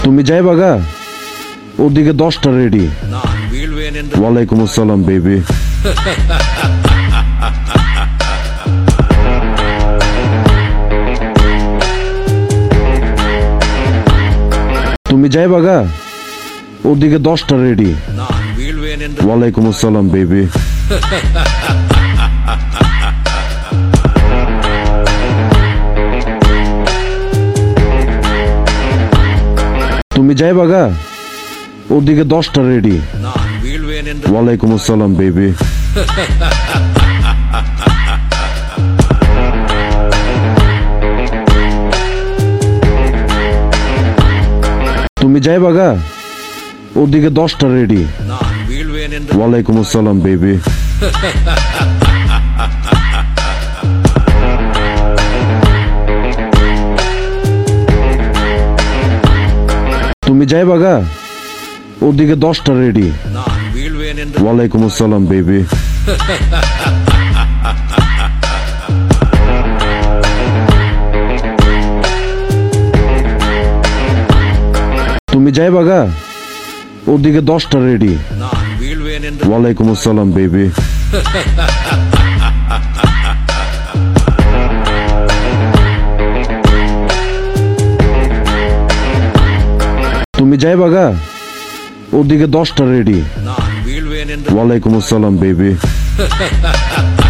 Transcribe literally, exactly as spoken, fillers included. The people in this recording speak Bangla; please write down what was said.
তুমি যাইবা গা ওদিকে দশটা রেডি ওয়ালাইকুম আসসালাম বেবি তুমি যাইবা গা ওদিকে দশটা রেডি ওয়ালাইকুম আসসালাম বেবি তুমি যাইবা গা ওদিকে দশটা রেডি ওয়ালাইকুম আসসালাম বেবি তুমি যাইবা গা ওদিকে দশটা রেডি ওয়ালাইকুম আসসালাম বেবি তুমি যাইবা গা ওদিকে দশটা রেডি ওয়ালাইকুম আসসালাম বেবি তুমি যাইবা গা ওদিকে দশটা রেডি ওয়ালাইকুম আসসালাম বেবি তুমি যাইবা গা ওদিকে দশটা রেডি ওয়ালাইকুম আসসালাম বেবি